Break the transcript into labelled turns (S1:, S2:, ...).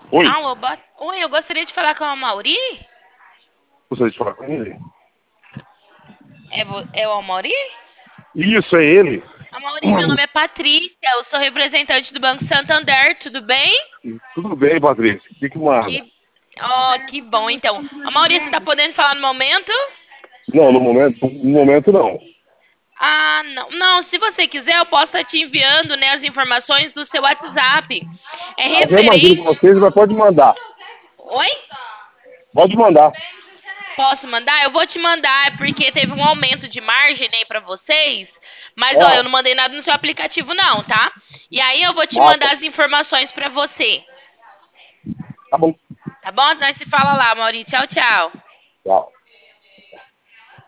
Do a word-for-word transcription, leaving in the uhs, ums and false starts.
S1: Oi,
S2: Alô, boa... Oi, eu gostaria de falar com a Mauri.
S1: gostaria de falar com ele?
S2: É, vo... é o Amauri?
S1: Isso, é ele.
S2: A Mauri, meu nome é Patrícia, eu sou representante do Banco Santander, tudo bem?
S1: Tudo bem, Patrícia? O que que manda?
S2: Que, ó, que bom, então. A Mauri, você tá podendo falar no momento?
S1: Não, no momento, no momento não.
S2: Ah, não. Não, se você quiser, eu posso estar te enviando, né, as informações do seu WhatsApp. É
S1: Eu já imagino com
S2: referente...
S1: vocês, mas pode mandar.
S2: Oi?
S1: Pode mandar.
S2: Posso mandar? Eu vou te mandar, é porque teve um aumento de margem aí pra vocês. Mas, ó, eu
S1: Ah,
S2: não mandei nada no seu aplicativo, não, tá? E aí eu vou te
S1: mata.
S2: mandar as informações pra você.
S1: Tá bom.
S2: Tá bom? Nós se fala lá, Maurício. Tchau, tchau.
S1: Tchau.